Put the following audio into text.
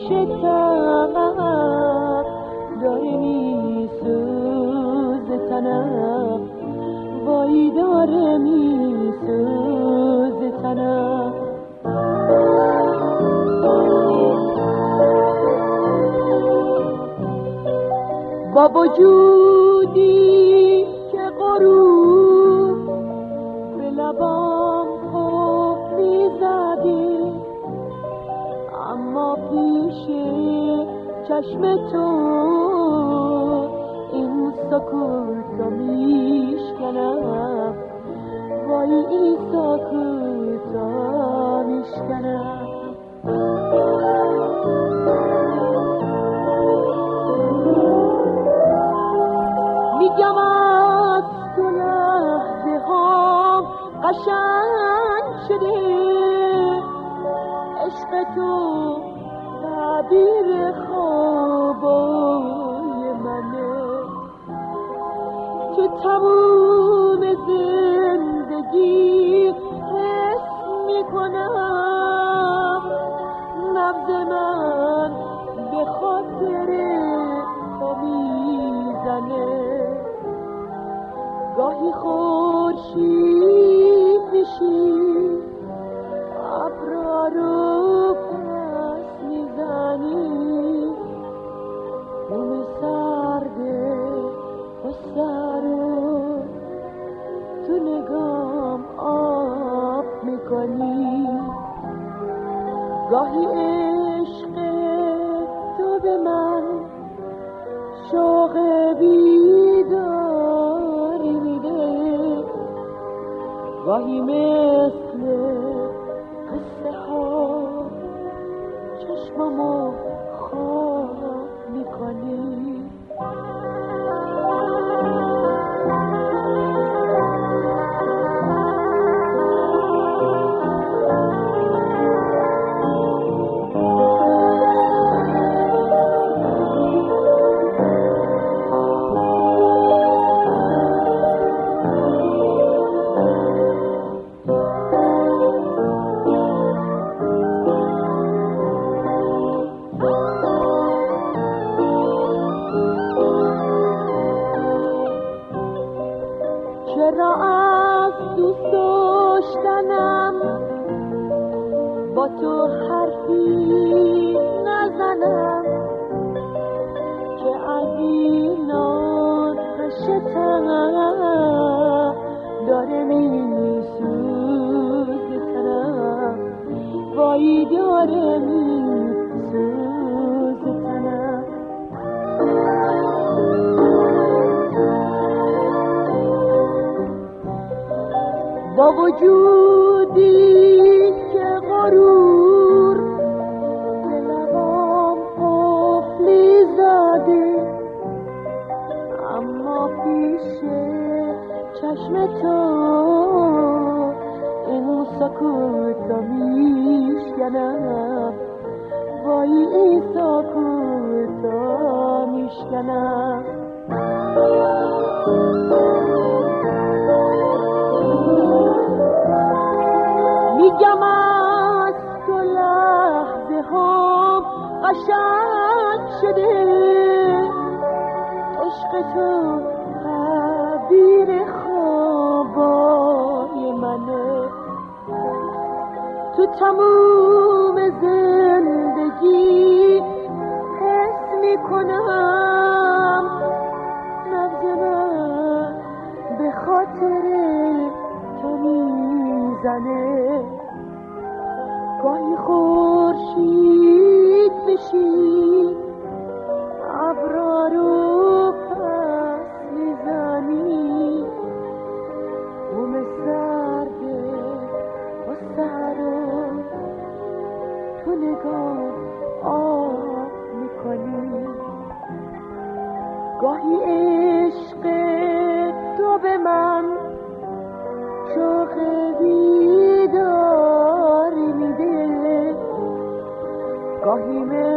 آتش طلب داره میسوزه تنم، وای داره میسوزه تنم. با وجودی که غرور به لبام قفلی زده، اما پیش چشم تو این سکوتو میشکنم، وای این سکوتو میشکنم. میگم از تو لحظه ها قشنگ شده، عشق تو تعبیر خوابای منه. تو تموم زندگی حس میکنم، نبض من به خاطر تو میزنه. گاهی خورشید میشی، ابرا رو پس میزنی، بوم سرده غصه رو تو نگام آب میکنی. گاهی عشق تو به من شوق بیداری میده، گاهی مثل قصه ها چشممو خواب میکنی. چرا از دوست داشتنم با تو حرفی نزنم، که از این آتش تنم داره میسوزه تنم، وای داره میسوزه تنم. با وجودی که غرور به لبام قفلی زده، اما پیش چشم تو این سکوتو میشکنم، وای این سکوتو میشکنم. میگم از تو لحظه ها قشنگ شده، عشق تو تعبیر خوابای منه. تو تموم زندگی حس میکنم، نبض من به خاطر تو میزنه. گاهی خورشید میشی، ابرا رو پس میزنی، بوم سرده غصه رو تو نگاه آب میکنی. گاهی عشق تو به من شوق بیداری میده، گاهی